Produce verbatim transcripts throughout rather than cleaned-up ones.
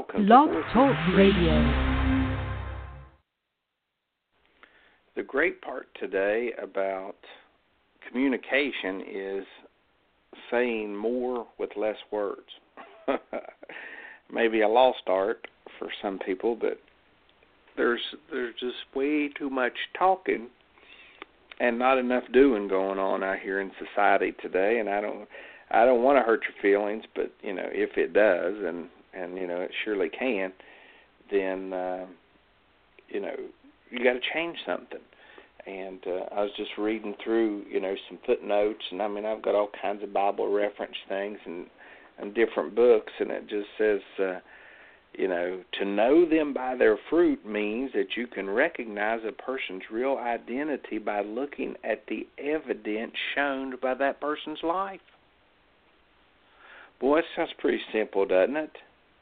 welcome Blog to Talk Radio. The great part today about communication is saying more with less words. Maybe a lost art for some people, but there's there's just way too much talking and not enough doing going on out here in society today. And I don't I don't want to hurt your feelings, but you know, if it does, and and you know it surely can, then uh, you know you got to change something. And uh, I was just reading through, you know, some footnotes, and I mean, I've got all kinds of Bible reference things and, and different books, and it just says, uh, you know, to know them by their fruit means that you can recognize a person's real identity by looking at the evidence shown by that person's life. Boy, it sounds pretty simple, doesn't it?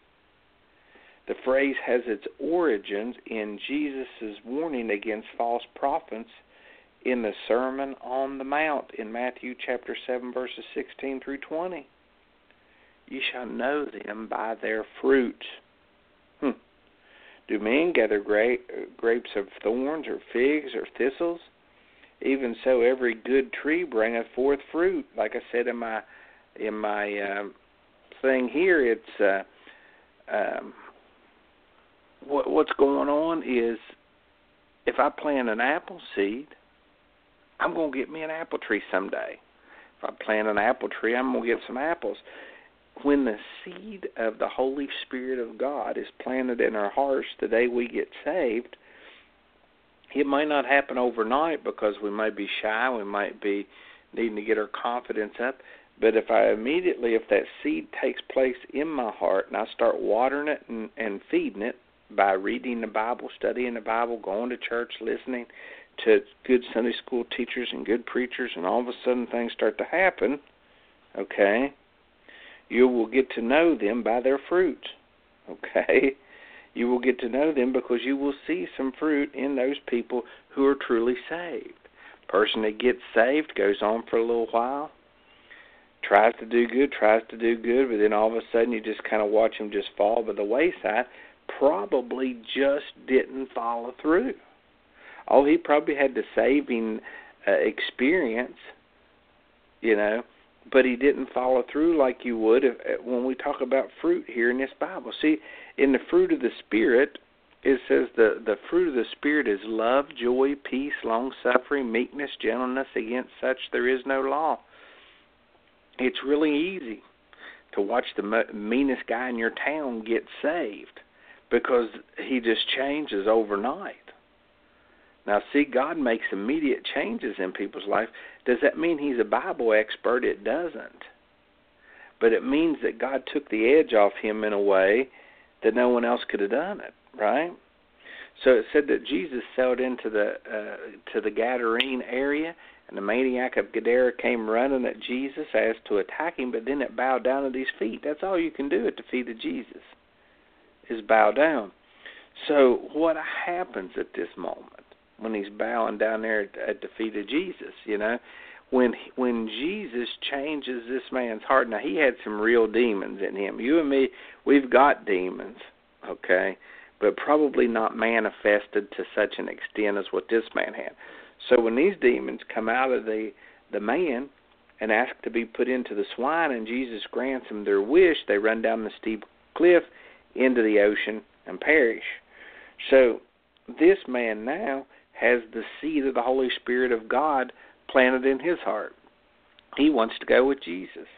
The phrase has its origins in Jesus' warning against false prophets in the Sermon on the Mount in Matthew chapter seven, verses sixteen through twenty. You shall know them by their fruits. Hmm. Do men gather gra- grapes of thorns or figs or thistles? Even so, every good tree bringeth forth fruit. Like I said in my in my um, thing here, it's uh, um, What, what's going on is if I plant an apple seed, I'm going to get me an apple tree someday. If I plant an apple tree, I'm going to get some apples. When the seed of the Holy Spirit of God is planted in our hearts the day we get saved, it might not happen overnight because we might be shy, we might be needing to get our confidence up. But if I immediately, if that seed takes place in my heart and I start watering it and, and feeding it, by reading the Bible, studying the Bible, going to church, listening to good Sunday school teachers and good preachers, and all of a sudden things start to happen, okay, you will get to know them by their fruit, okay? You will get to know them because you will see some fruit in those people who are truly saved. The person that gets saved goes on for a little while, tries to do good, tries to do good, but then all of a sudden you just kind of watch them just fall by the wayside. Probably just didn't follow through. Oh, he probably had the saving uh, experience, you know, but he didn't follow through like you would if, when we talk about fruit here in this Bible. See, in the fruit of the Spirit, it says the, the fruit of the Spirit is love, joy, peace, long-suffering, meekness, gentleness. Against such there is no law. It's really easy to watch the meanest guy in your town get saved, because he just changes overnight. Now, see, God makes immediate changes in people's life. Does that mean he's a Bible expert? It doesn't. But it means that God took the edge off him in a way that no one else could have done it, right? So it said that Jesus sailed into the uh, to the Gadarene area, and the maniac of Gadara came running at Jesus as to attack him, but then it bowed down at his feet. That's all you can do at the feet of Jesus, is bow down. So what happens at this moment when he's bowing down there at, at the feet of Jesus, you know? When when Jesus changes this man's heart, now he had some real demons in him. You and me, we've got demons, okay, but probably not manifested to such an extent as what this man had. So when these demons come out of the, the man and ask to be put into the swine, and Jesus grants them their wish, they run down the steep cliff into the ocean and perish. So this man now has the seed of the Holy Spirit of God planted in his heart. He wants to go with Jesus.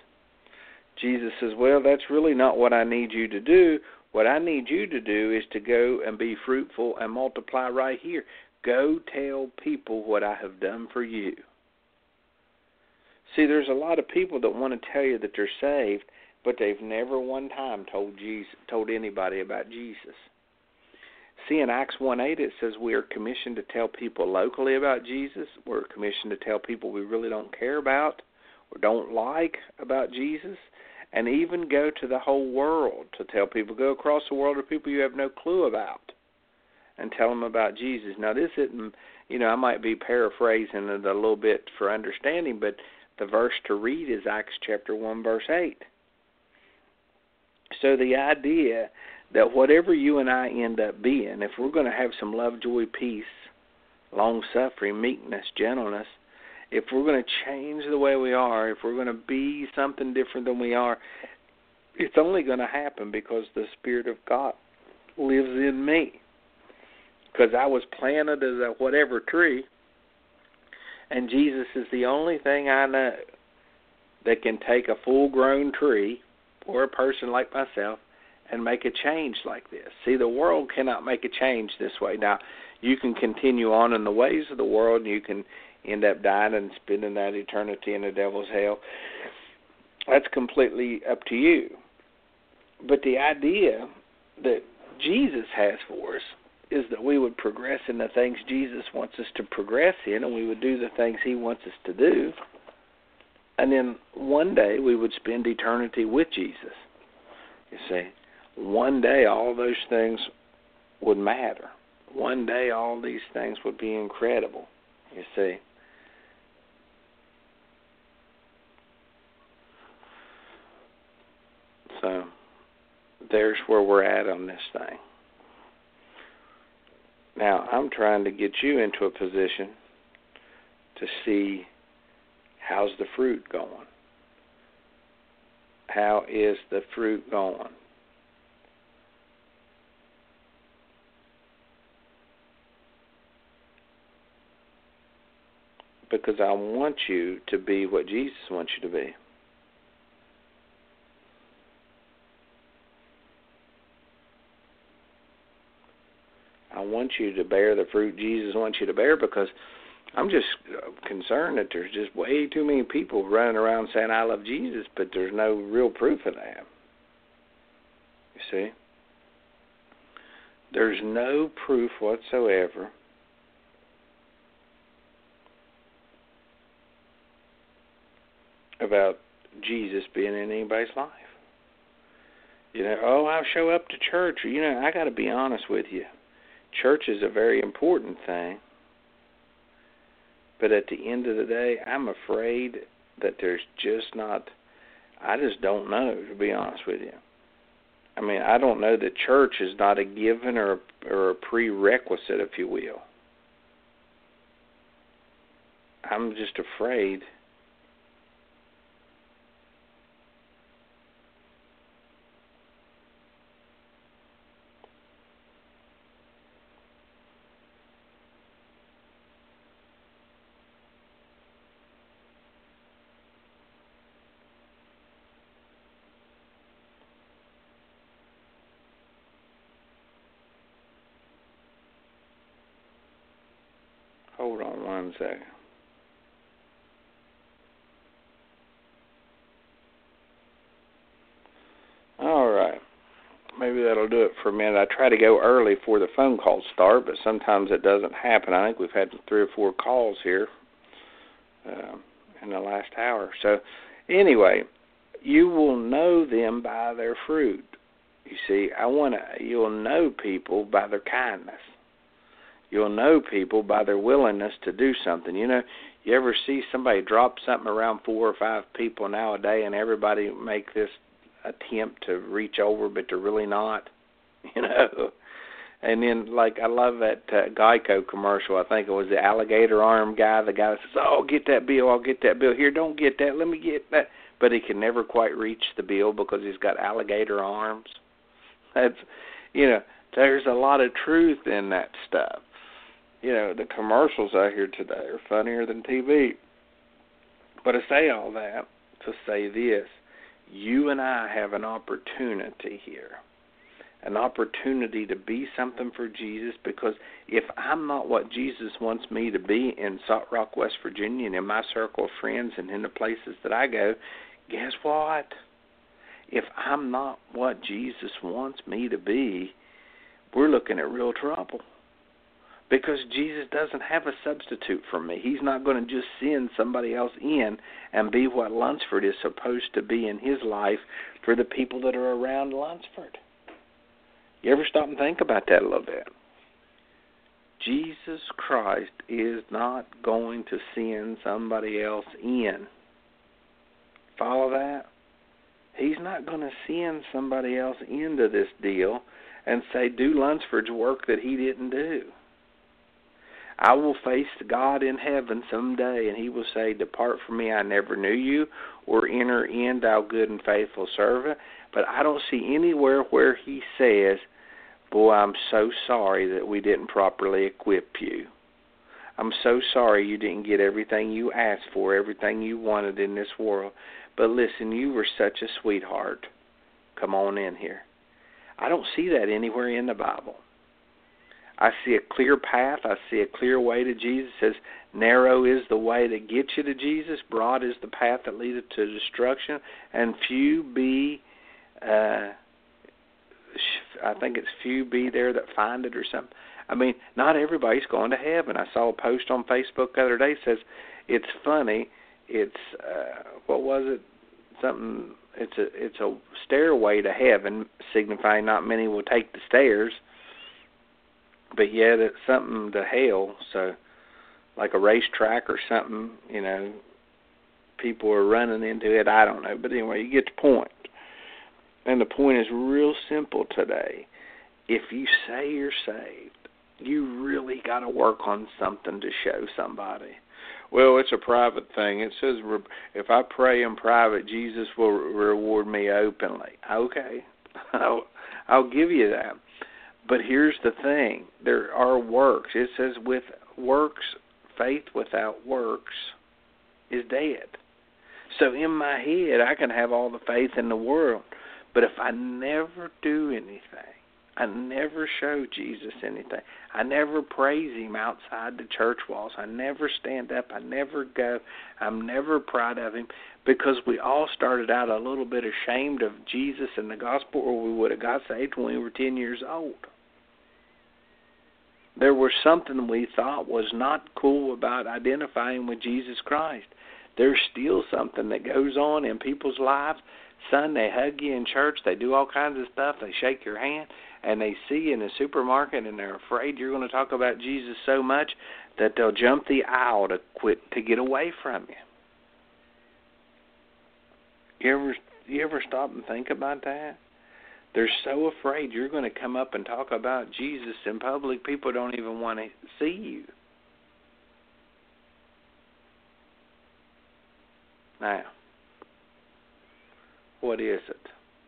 Jesus says, well, that's really not what I need you to do. What I need you to do is to go and be fruitful and multiply right here. Go tell people what I have done for you. See, there's a lot of people that want to tell you that they're saved, but they've never one time told Jesus, told anybody about Jesus. See, in Acts one eight, it says we are commissioned to tell people locally about Jesus. We're commissioned to tell people we really don't care about or don't like about Jesus, and even go to the whole world to tell people, go across the world to people you have no clue about and tell them about Jesus. Now, this isn't, you know, I might be paraphrasing it a little bit for understanding, but the verse to read is Acts chapter one, verse eight. So the idea that whatever you and I end up being, if we're going to have some love, joy, peace, long-suffering, meekness, gentleness, if we're going to change the way we are, if we're going to be something different than we are, it's only going to happen because the Spirit of God lives in me. Because I was planted as a whatever tree, and Jesus is the only thing I know that can take a full-grown tree or a person like myself and make a change like this. See, the world cannot make a change this way. Now, you can continue on in the ways of the world, and you can end up dying and spending that eternity in the devil's hell. That's completely up to you. But the idea that Jesus has for us is that we would progress in the things Jesus wants us to progress in, and we would do the things he wants us to do. And then one day we would spend eternity with Jesus. You see, one day all those things would matter. One day all these things would be incredible. You see. So there's where we're at on this thing. Now, I'm trying to get you into a position to see how's the fruit going. How is the fruit going? Because I want you to be what Jesus wants you to be. I want you to bear the fruit Jesus wants you to bear, because I'm just concerned that there's just way too many people running around saying, I love Jesus, but there's no real proof of that. You see? There's no proof whatsoever about Jesus being in anybody's life. You know, oh, I'll show up to church. You know, I got to be honest with you. Church is a very important thing. But at the end of the day, I'm afraid that there's just not, I just don't know, to be honest with you. I mean, I don't know that church is not a given or a, or a prerequisite, if you will. I'm just afraid Hold on one second. All right. Maybe that'll do it for a minute. I try to go early before the phone calls start, but sometimes it doesn't happen. I think we've had three or four calls here uh, in the last hour. So anyway, you will know them by their fruit. You see, I want to. You'll know people by their kindness. You'll know people by their willingness to do something. You know, you ever see somebody drop something around four or five people nowadays, and everybody make this attempt to reach over, but they're really not, you know? And then, like, I love that uh, Geico commercial. I think it was the alligator arm guy, the guy that says, oh, I'll get that bill, I'll get that bill. Here, don't get that, let me get that. But he can never quite reach the bill because he's got alligator arms. That's, you know, there's a lot of truth in that stuff. You know, the commercials out here today are funnier than T V. But I say all that to say this. You and I have an opportunity here, an opportunity to be something for Jesus, because if I'm not what Jesus wants me to be in Salt Rock, West Virginia, and in my circle of friends and in the places that I go, guess what? If I'm not what Jesus wants me to be, we're looking at real trouble. Because Jesus doesn't have a substitute for me. He's not going to just send somebody else in and be what Lunsford is supposed to be in his life for the people that are around Lunsford. You ever stop and think about that a little bit? Jesus Christ is not going to send somebody else in. Follow that? He's not going to send somebody else into this deal and say, do Lunsford's work that he didn't do. I will face God in heaven someday, and he will say, depart from me, I never knew you, or enter in, thou good and faithful servant. But I don't see anywhere where he says, boy, I'm so sorry that we didn't properly equip you. I'm so sorry you didn't get everything you asked for, everything you wanted in this world. But listen, you were such a sweetheart. Come on in here. I don't see that anywhere in the Bible. I see a clear path. I see a clear way to Jesus. It says, narrow is the way that gets you to Jesus. Broad is the path that leadeth to destruction. And few be, uh, I think it's few be there that find it or something. I mean, not everybody's going to heaven. I saw a post on Facebook the other day that says, it's funny. It's, uh, what was it? Something, it's a, it's a stairway to heaven, signifying not many will take the stairs. But yet it's something to hell, so like a racetrack or something, you know, people are running into it, I don't know. But anyway, you get the point. And the point is real simple today. If you say you're saved, you really got to work on something to show somebody. Well, it's a private thing. It says if I pray in private, Jesus will reward me openly. Okay, I'll, I'll give you that. But here's the thing. There are works. It says with works, faith without works is dead. So in my head, I can have all the faith in the world. But if I never do anything, I never show Jesus anything, I never praise him outside the church walls, I never stand up, I never go, I'm never proud of him, because we all started out a little bit ashamed of Jesus and the gospel, or we would have got saved when we were ten years old. There was something we thought was not cool about identifying with Jesus Christ. There's still something that goes on in people's lives. Son, they hug you in church, they do all kinds of stuff, they shake your hand, and they see you in the supermarket, and they're afraid you're going to talk about Jesus so much that they'll jump the aisle to quit to get away from you. You ever, you ever stop and think about that? They're so afraid you're going to come up and talk about Jesus in public, people don't even want to see you. Now, what is it?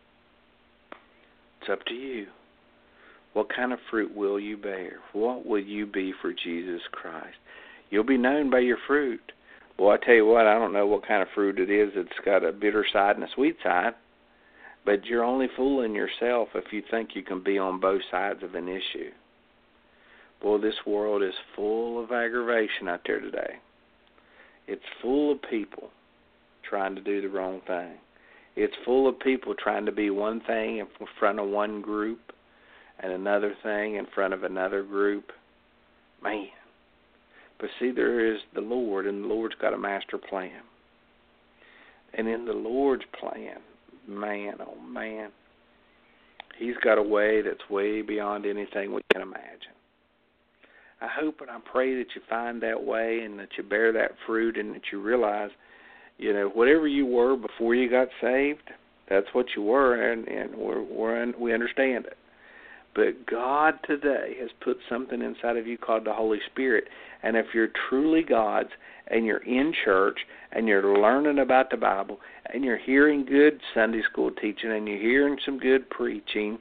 It's up to you. What kind of fruit will you bear? What will you be for Jesus Christ? You'll be known by your fruit. Well, I tell you what, I don't know what kind of fruit it is. It's got a bitter side and a sweet side. But you're only fooling yourself if you think you can be on both sides of an issue. Boy, this world is full of aggravation out there today. It's full of people trying to do the wrong thing. It's full of people trying to be one thing in front of one group and another thing in front of another group. Man. But see, there is the Lord, and the Lord's got a master plan. And in the Lord's plan, man, oh man, he's got a way that's way beyond anything we can imagine. I hope and I pray that you find that way and that you bear that fruit and that you realize, you know, whatever you were before you got saved, that's what you were, and, and we're, we're, we understand it. But God today has put something inside of you called the Holy Spirit. And if you're truly God's and you're in church and you're learning about the Bible and you're hearing good Sunday school teaching and you're hearing some good preaching,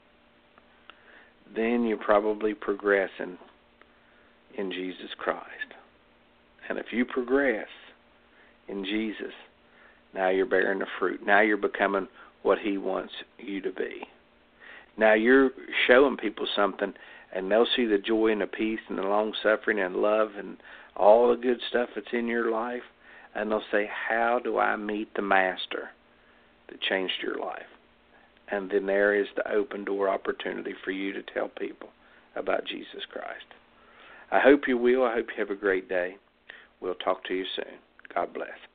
then you're probably progressing in Jesus Christ. And if you progress in Jesus, now you're bearing the fruit. Now you're becoming what he wants you to be. Now you're showing people something, and they'll see the joy and the peace and the long-suffering and love and all the good stuff that's in your life, and they'll say, how do I meet the master that changed your life? And then there is the open door opportunity for you to tell people about Jesus Christ. I hope you will. I hope you have a great day. We'll talk to you soon. God bless.